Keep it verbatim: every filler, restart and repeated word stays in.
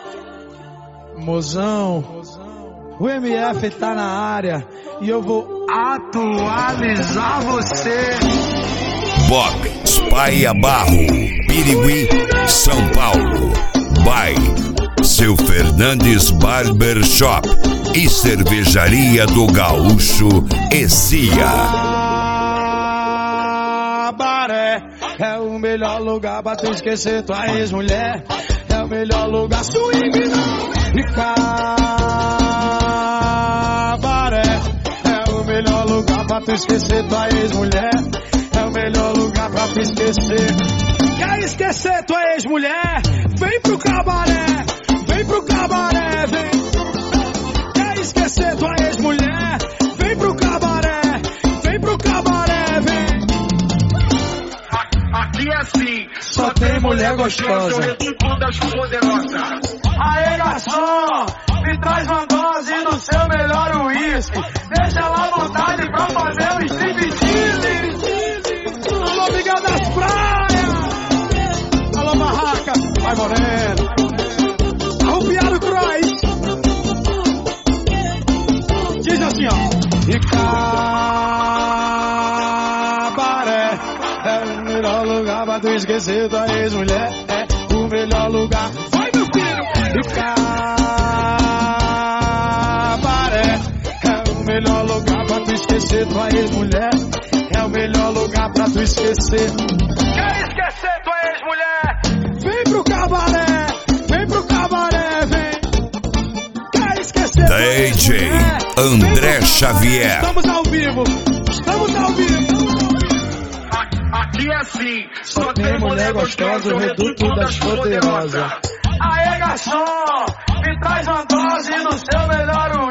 Mozão, o M F tá na área e eu vou atualizar você. Bob Spaia Barro, Birigui, São Paulo. By Seu Fernandes Barber Shop e Cervejaria do Gaúcho Ecia. Cabaré é o melhor lugar pra tu esquecer tua ex-mulher. É o melhor lugar, swing não. E cabaré é o melhor lugar pra tu esquecer tua ex-mulher. É o melhor lugar pra tu esquecer. Quer esquecer tua ex-mulher? Vem pro cabaré, vem pro cabaré, vem. Quer esquecer tua ex-mulher? Vem pro cabaré, vem pro cabaré, vem. Aqui é assim, só tem mulher gostosa. Aê, garçom, me traz uma dose do seu melhor uísque. Deixa ela à vontade pra fazer um striptease. Alô, Miguel das Praias. Alô, Barraca. Vai, Moreno. Arrupiado Croix. Diz assim, ó. E cabaré é o melhor lugar pra tu esquecer tua ex-mulher. É o melhor lugar. Vai, meu filho. E cabaré é o melhor lugar pra tu esquecer tua ex-mulher. É o melhor lugar pra tu esquecer. Quer esquecer tua ex-mulher? Vem pro cabaré, vem pro cabaré, vem. Quer esquecer tua D J ex-mulher? André Xavier. Estamos ao vivo, estamos ao vivo. Aqui é assim, Só tem mulher gostosa, o reduto das poderosas. Aê, garçom, me traz uma dose do seu melhor